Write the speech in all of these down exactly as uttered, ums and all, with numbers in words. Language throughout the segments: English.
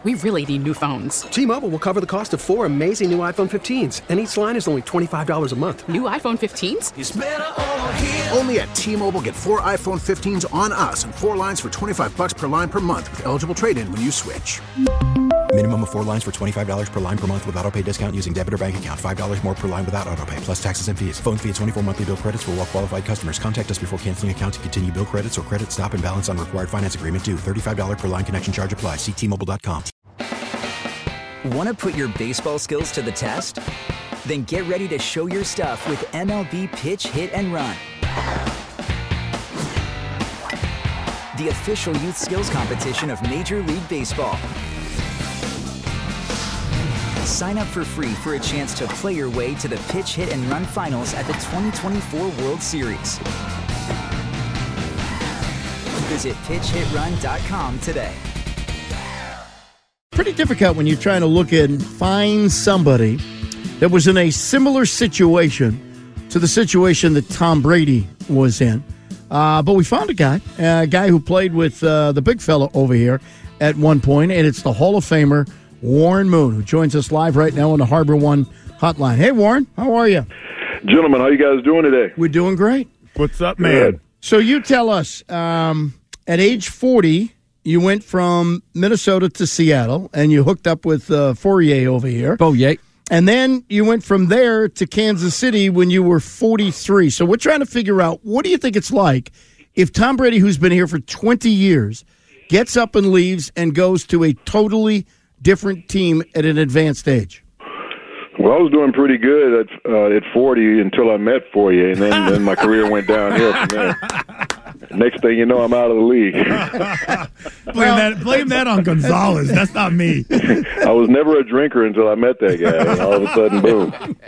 We really need new phones. T-Mobile will cover the cost of four amazing new iPhone fifteens, and each line is only twenty-five dollars a month. New iPhone fifteens? It's better over here. Only at T-Mobile, get four iPhone fifteens on us and four lines for twenty-five dollars per line per month with eligible trade-in when you switch. Minimum of four lines for twenty-five dollars per line per month with autopay discount using debit or bank account. five dollars more per line without autopay, plus taxes and fees. Phone fee at twenty-four monthly bill credits for well-qualified customers. Contact us before canceling account to continue bill credits or credit stop and balance on required finance agreement due. thirty-five dollars per line connection charge applies. See T Mobile dot com. Want to put your baseball skills to the test? Then get ready to show your stuff with M L B Pitch, Hit, and Run. The official youth skills competition of Major League Baseball. Sign up for free for a chance to play your way to the Pitch, Hit, and Run finals at the twenty twenty-four World Series. Visit pitch hit run dot com today. Pretty difficult when you're trying to look and find somebody that was in a similar situation to the situation that Tom Brady was in. Uh, but we found a guy, a guy who played with uh, the big fella over here at one point, and it's the Hall of Famer, Warren Moon, who joins us live right now on the Harbor One hotline. Hey, Warren, how are you? Gentlemen, how you guys doing today? We're doing great. What's up, man? Good. So you tell us, um, at age forty, you went from Minnesota to Seattle, and you hooked up with uh, Fourier over here. Oh, yay. And then you went from there to Kansas City when you were forty-three. So we're trying to figure out, what do you think it's like if Tom Brady, who's been here for twenty years, gets up and leaves and goes to a totally different team at an advanced age? Well, I was doing pretty good at uh, at forty until I met Fourier, and then, then my career went downhill from there. Next thing you know, I'm out of the league. blame, that, blame that on Gonzalez. That's not me. I was never a drinker until I met that guy, and all of a sudden, boom.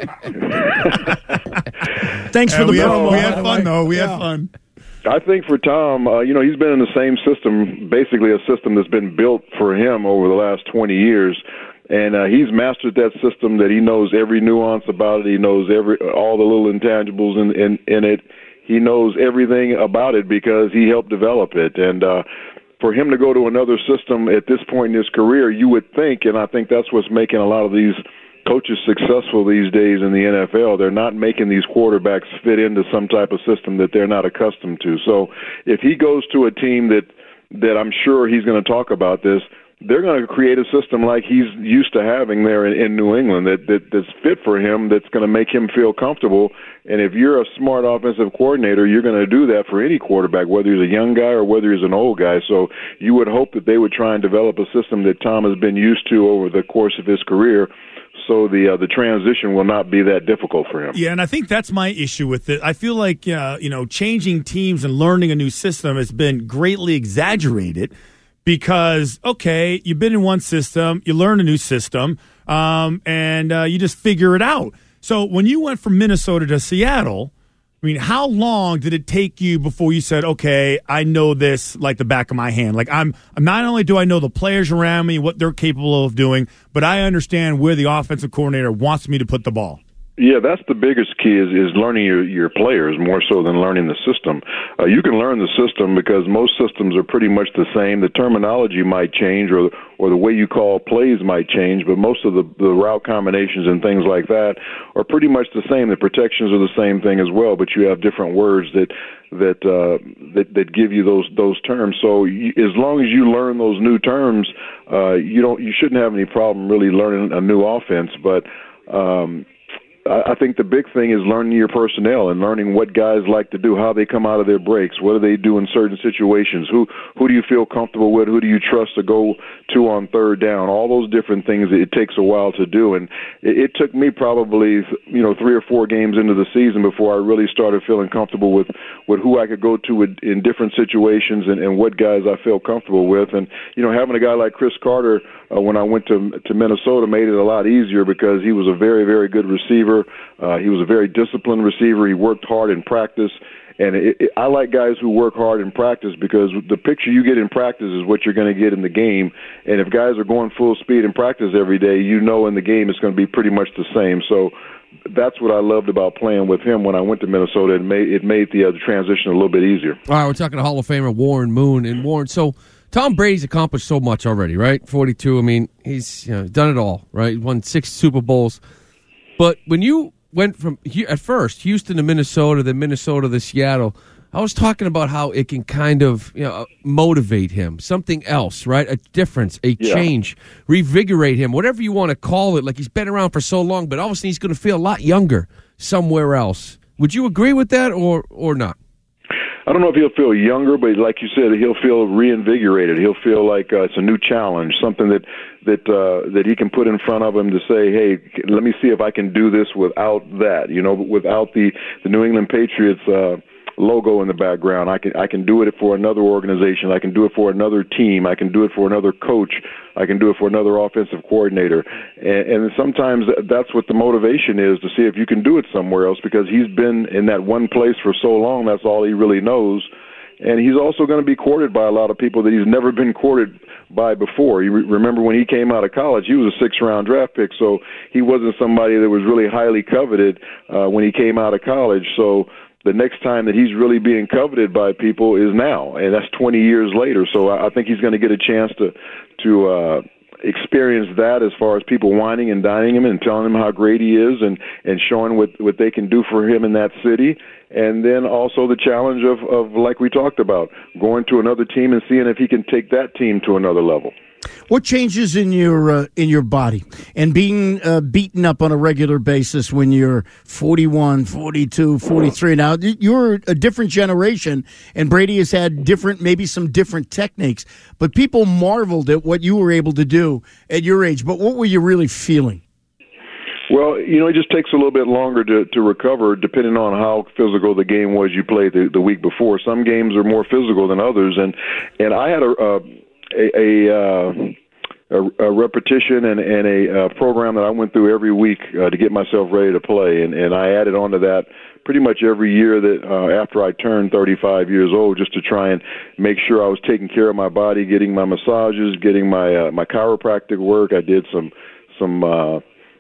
Thanks for yeah, the we promo. Had, we had fun, though. We yeah. had fun. I think for Tom, uh, you know, he's been in the same system, basically a system that's been built for him over the last twenty years. And uh, he's mastered that system, that he knows every nuance about it. He knows every all the little intangibles in, in, in it. He knows everything about it because he helped develop it. And uh, for him to go to another system at this point in his career, you would think, and I think that's what's making a lot of these coaches successful these days in the N F L. They're not making these quarterbacks fit into some type of system that they're not accustomed to. So if he goes to a team that, that I'm sure he's going to talk about this, they're going to create a system like he's used to having there in, in New England that, that that's fit for him, that's going to make him feel comfortable. And if you're a smart offensive coordinator, you're going to do that for any quarterback, whether he's a young guy or whether he's an old guy. So you would hope that they would try and develop a system that Tom has been used to over the course of his career, so the uh, the transition will not be that difficult for him. Yeah, and I think that's my issue with it. I feel like uh, you know, changing teams and learning a new system has been greatly exaggerated. Because, okay, you've been in one system, you learn a new system, um, and uh, you just figure it out. So when you went from Minnesota to Seattle, I mean, how long did it take you before you said, okay, I know this like the back of my hand? Like, I'm, I'm not only do I know the players around me, what they're capable of doing, but I understand where the offensive coordinator wants me to put the ball. Yeah, that's the biggest key is, is learning your, your players more so than learning the system. Uh, you can learn the system because most systems are pretty much the same. The terminology might change or or the way you call plays might change, but most of the, the route combinations and things like that are pretty much the same. The protections are the same thing as well, but you have different words that that uh, that, that give you those those terms. So you, as long as you learn those new terms, uh, you don't you shouldn't have any problem really learning a new offense, but um I think the big thing is learning your personnel and learning what guys like to do, how they come out of their breaks, what do they do in certain situations, who who do you feel comfortable with, who do you trust to go to on third down, all those different things it takes a while to do. And it, it took me probably, you know, three or four games into the season before I really started feeling comfortable with, with who I could go to in, in different situations and, and what guys I felt comfortable with. And, you know, having a guy like Chris Carter uh, when I went to to Minnesota made it a lot easier because he was a very, very good receiver. Uh, he was a very disciplined receiver. He worked hard in practice. And it, it, I like guys who work hard in practice because the picture you get in practice is what you're going to get in the game. And if guys are going full speed in practice every day, you know in the game it's going to be pretty much the same. So that's what I loved about playing with him when I went to Minnesota. It made, it made the, uh, the transition a little bit easier. All right, we're talking to Hall of Famer Warren Moon. And Warren, so Tom Brady's accomplished so much already, right? forty-two, I mean, he's you know, done it all, right? He won six Super Bowls. But when you went from, at first, Houston to Minnesota, then Minnesota to Seattle, I was talking about how it can kind of you know motivate him, something else, right? A difference, a yeah. change, revigorate him, whatever you want to call it. Like he's been around for so long, but all of a sudden he's going to feel a lot younger somewhere else. Would you agree with that or or not? I don't know if he'll feel younger, but like you said, he'll feel reinvigorated. He'll feel like uh, it's a new challenge, something that that uh, that he can put in front of him to say, "Hey, let me see if I can do this without that." You know, without the the New England Patriots uh, logo in the background. I can I can do it for another organization. I can do it for another team. I can do it for another coach. I can do it for another offensive coordinator. And, and sometimes that's what the motivation is, to see if you can do it somewhere else, because he's been in that one place for so long. That's all he really knows. And he's also going to be courted by a lot of people that he's never been courted by before. You re- remember when he came out of college, he was a six-round draft pick, so he wasn't somebody that was really highly coveted uh, when he came out of college. So the next time that he's really being coveted by people is now, and that's twenty years later. So I think he's going to get a chance to to uh, experience that, as far as people whining and dining him and telling him how great he is, and, and showing what, what they can do for him in that city. And then also the challenge of, of, like we talked about, going to another team and seeing if he can take that team to another level. What changes in your uh, in your body and being uh, beaten up on a regular basis when you're forty-one, forty-two, forty-three? Now, you're a different generation, and Brady has had different, maybe some different techniques, but people marveled at what you were able to do at your age. But what were you really feeling? Well, you know, it just takes a little bit longer to, to recover, depending on how physical the game was you played the, the week before. Some games are more physical than others, and, and I had a... a A, a, uh, a, a repetition and, and a uh, program that I went through every week uh, to get myself ready to play, and, and I added on to that pretty much every year that uh, after I turned thirty-five years old, just to try and make sure I was taking care of my body, getting my massages, getting my uh, my chiropractic work. I did some some uh,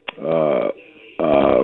uh, uh,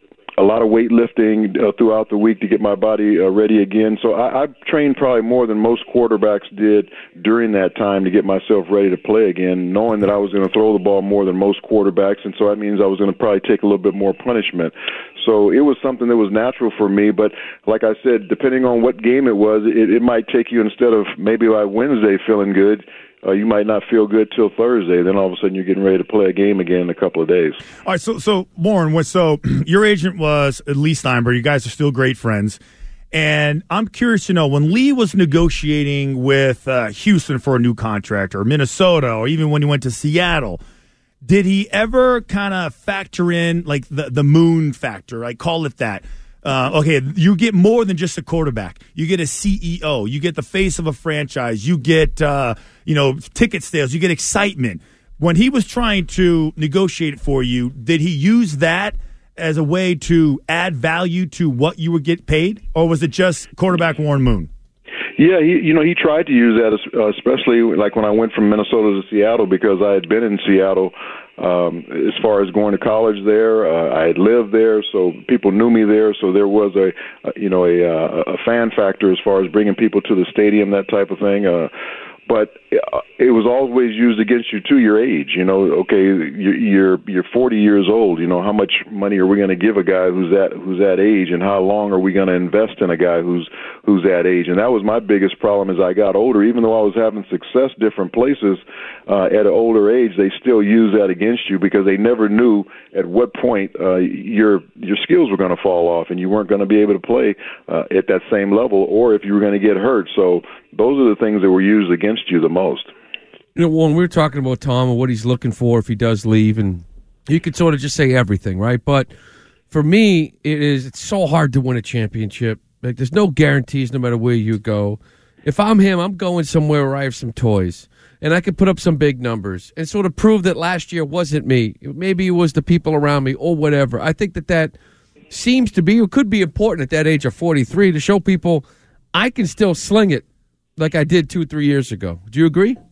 a lot of weightlifting uh, throughout the week to get my body uh, ready again. So I, I trained probably more than most quarterbacks did during that time to get myself ready to play again, knowing that I was going to throw the ball more than most quarterbacks, and so that means I was going to probably take a little bit more punishment. So it was something that was natural for me, but like I said, depending on what game it was, it, it might take you, instead of maybe by Wednesday feeling good, Uh, you might not feel good till Thursday. Then all of a sudden you're getting ready to play a game again in a couple of days. All right, so, so Warren, what, so your agent was Lee Steinberg. You guys are still great friends. And I'm curious to know, when Lee was negotiating with uh, Houston for a new contract, or Minnesota, or even when he went to Seattle, did he ever kind of factor in, like, the, the moon factor? I call it that. Uh, okay, you get more than just a quarterback. You get a C E O. You get the face of a franchise. You get, uh, you know, ticket sales. You get excitement. When he was trying to negotiate for you, did he use that as a way to add value to what you would get paid, or was it just quarterback Warren Moon? Yeah, he, you know, he tried to use that, especially like when I went from Minnesota to Seattle, because I had been in Seattle um, as far as going to college there. Uh, I had lived there, so people knew me there. So there was a, a you know, a, a fan factor as far as bringing people to the stadium, that type of thing. Uh, but it was always used against you too, your age. You know, okay, you're you're forty years old. You know, how much money are we going to give a guy who's that who's that age, and how long are we going to invest in a guy who's who's that age? And that was my biggest problem as I got older. Even though I was having success different places uh, at an older age, they still use that against you, because they never knew at what point uh, your your skills were going to fall off, and you weren't going to be able to play uh, at that same level, or if you were going to get hurt. So those are the things that were used against you the most. You know, when we were talking about Tom and what he's looking for if he does leave, and you could sort of just say everything, right? But for me, it is it's so hard to win a championship. Like, there's no guarantees no matter where you go. If I'm him, I'm going somewhere where I have some toys, and I could put up some big numbers and sort of prove that last year wasn't me. Maybe it was the people around me or whatever. I think that that seems to be, or could be important at that age of forty-three, to show people I can still sling it like I did two, three years ago. Do you agree?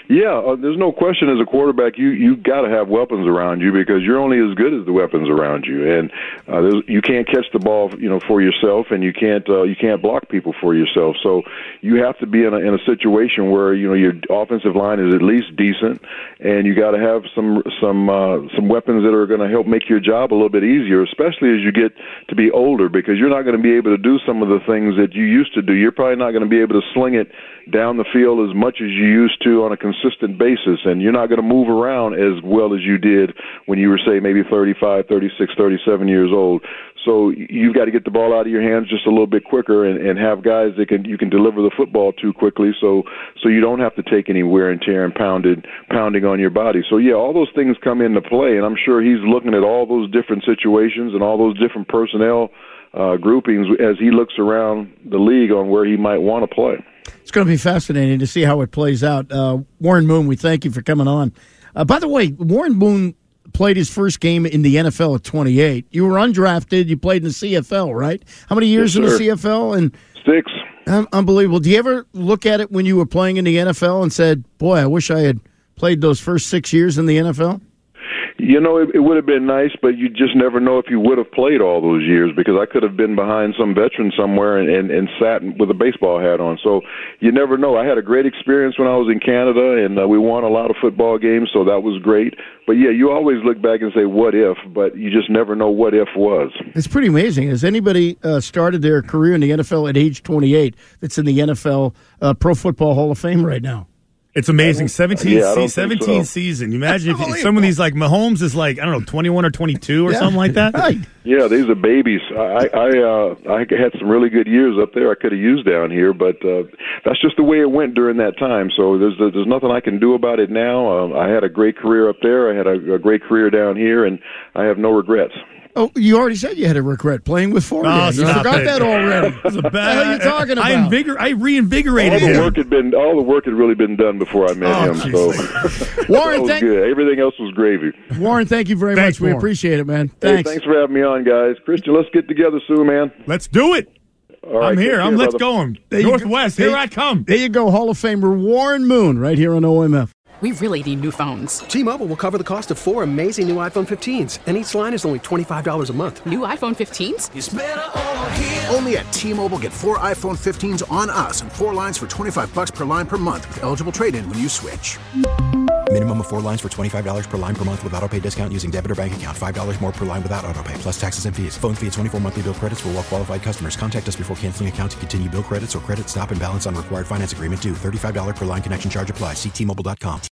Yeah, uh, there's no question as a quarterback, you you got to have weapons around you because you're only as good as the weapons around you, and uh, there's, you can't catch the ball, you know, for yourself, and you can't uh, you can't block people for yourself. So you have to be in a in a situation where you know your offensive line is at least decent, and you got to have some some uh, some weapons that are going to help make your job a little bit easier, especially as you get to be older, because you're not going to be able to do some of the things that you used to do. You're probably not going to be able to sling it down the field as much as you used to on a consistent basis, and you're not going to move around as well as you did when you were, say, maybe thirty-five, thirty-six, thirty-seven years old. So you've got to get the ball out of your hands just a little bit quicker and, and have guys that can you can deliver the football to quickly, so so you don't have to take any wear and tear and pounded pounding on your body. So yeah, all those things come into play, and I'm sure he's looking at all those different situations and all those different personnel uh, groupings as he looks around the league on where he might want to play. It's going to be fascinating to see how it plays out. Uh, Warren Moon, we thank you for coming on. Uh, by the way, Warren Moon played his first game in the N F L at twenty-eight. You were undrafted. You played in the C F L, right? How many years Yes, in the sir. C F L? And Six. um, unbelievable. Do you ever look at it when you were playing in the N F L and said, boy, I wish I had played those first six years in the N F L? You know, it, it would have been nice, but you just never know if you would have played all those years, because I could have been behind some veteran somewhere and, and, and sat with a baseball hat on. So you never know. I had a great experience when I was in Canada, and uh, we won a lot of football games, so that was great. But, yeah, you always look back and say, what if? But you just never know what if was. It's pretty amazing. Has anybody uh, started their career in the N F L at age twenty-eight that's in the N F L uh, Pro Football Hall of Fame right now? It's amazing. seventeen, Yeah, I don't se- seventeen think so. season. You imagine if, if some of these, like Mahomes is like, I don't know, twenty-one or twenty-two or Yeah, something like that. Right. Yeah, these are babies. I I, uh, I had some really good years up there I could have used down here, but uh, that's just the way it went during that time. So there's there's nothing I can do about it now. Um, I had a great career up there. I had a, a great career down here, and I have no regrets. Oh, you already said you had a regret playing with Ford. Oh, you stop forgot it. that already. It's a bad, What the hell are you talking about? I, invigor- I All reinvigorated the him. work had been all the work had really been done before I met Oh, him. geez. So Warren, that was thank- good. Everything else was gravy. Warren, thank you very Thanks, much. We Warren. appreciate it, man. Hey, Thanks. thanks for having me on, guys. Christian, let's get together soon, man. Let's do it. All right, I'm take here. care, I'm let's brother. go. There you go. Northwest. There Here you- I come. There you go, Hall of Famer Warren Moon, right here on O M F. We really need new phones. T-Mobile will cover the cost of four amazing new iPhone fifteens, and each line is only twenty-five dollars a month. New iPhone fifteens? Only at T-Mobile, get four iPhone fifteens on us and four lines for twenty-five bucks per line per month with eligible trade-in when you switch. Minimum of four lines for twenty-five dollars per line per month with autopay discount using debit or bank account. five dollars more per line without autopay, plus taxes and fees. Phone fee at twenty-four monthly bill credits for well-qualified customers. Contact us before canceling account to continue bill credits or credit stop and balance on required finance agreement due. thirty-five dollars per line connection charge applies. See T Mobile dot com.